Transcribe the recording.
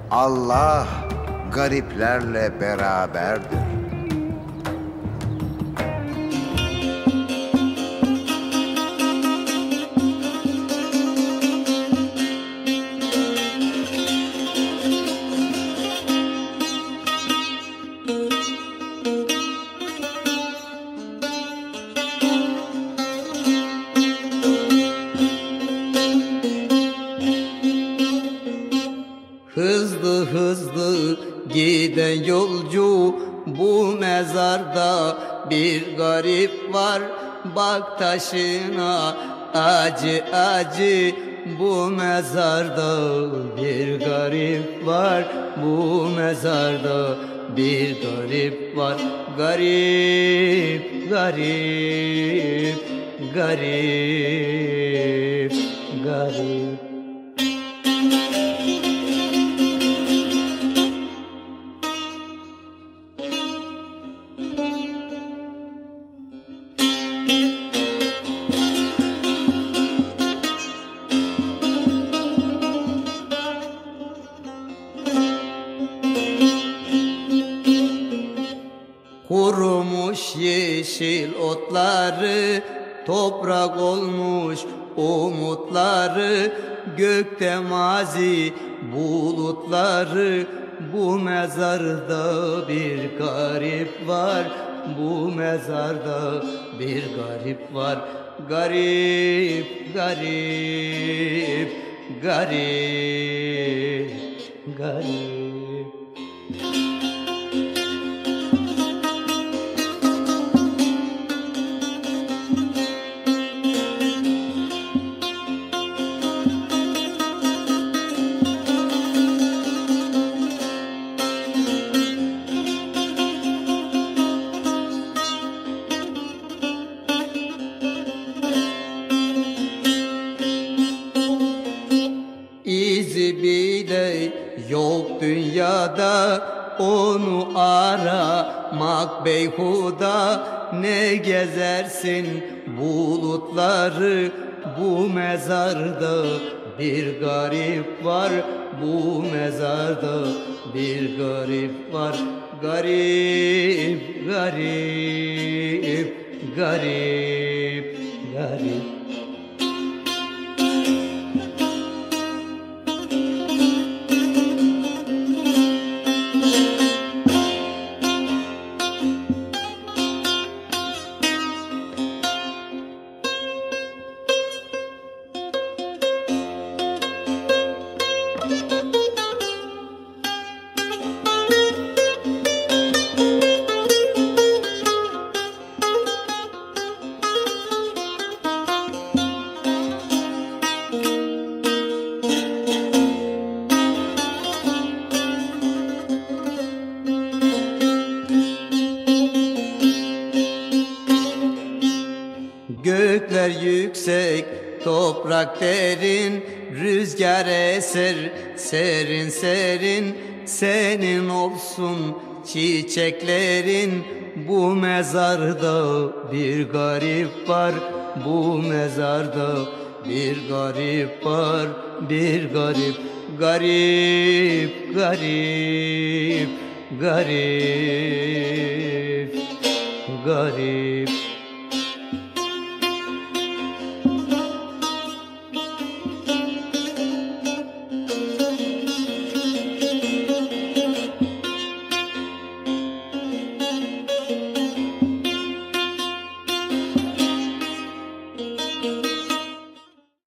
Allah gariplerle beraberdir. Hızlı hızlı giden yolcu, bu mezarda bir garip var. Bak taşına acı acı, bu mezarda bir garip var. Bu mezarda bir garip var. Garip, garip, garip, garip. Kurumuş yeşil otları, toprak olmuş umutları, gökte mazi bulutları. Bu mezarda bir garip var, bu mezarda bir garip var. Garip, garip, garip, garip. İzi bile yok dünyada, onu aramak beyhuda. Ne gezersin bulutları, bu mezarda bir garip var. Bu mezarda bir garip var. Garip, garip, garip, garip. Gökler yüksek, toprak derin, rüzgar eser serin serin. Senin olsun çiçeklerin, bu mezarda bir garip var. Bu mezarda bir garip var, bir garip. Garip, garip, garip, garip.